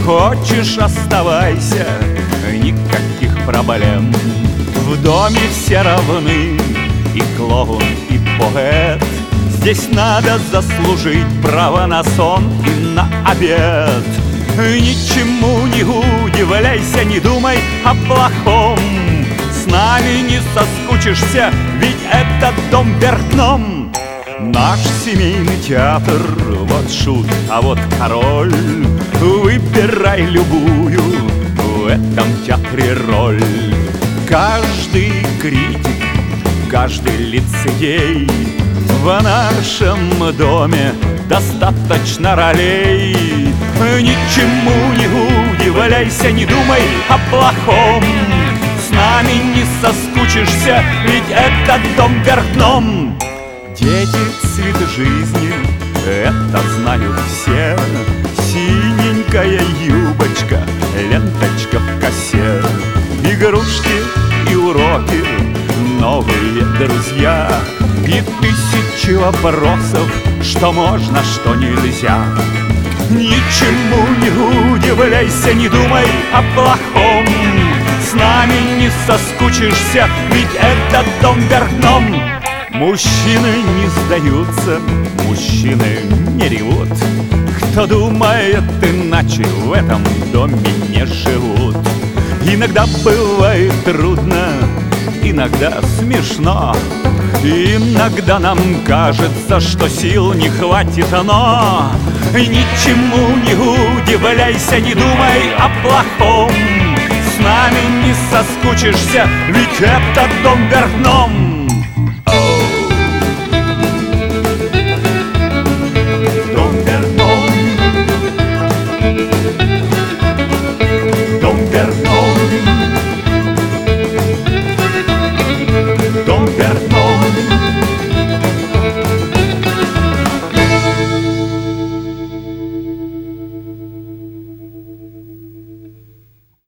Хочешь — оставайся, никаких проблем. В доме все равны, и клоун, и поэт. Здесь надо заслужить право на сон и на обед. Ничему не удивляйся, не думай о плохом. С нами не соскучишься, ведь это дом вверх дном. Наш семейный театр, вот шут, а вот король. Выбирай любую в этом театре роль. Каждый критик, каждый лицедей. В нашем доме достаточно ролей. Ничему не удивляйся, не думай о плохом. С нами не соскучишься, ведь это дом вверх дном. Дети — цвет жизни, это знают все. Синенькая юбочка, ленточка в косе. Игрушки и уроки, новые друзья. И тысячи вопросов, что можно, что нельзя. Ничему не удивляйся, не думай о плохом. С нами не соскучишься, ведь это дом вверх дном. Мужчины не сдаются, мужчины не ревут. Кто думает иначе, в этом доме не живут. Иногда бывает трудно, иногда смешно. Иногда нам кажется, что сил не хватит, но ничему не удивляйся, не думай о плохом. С нами не соскучишься, ведь это дом вверх дном.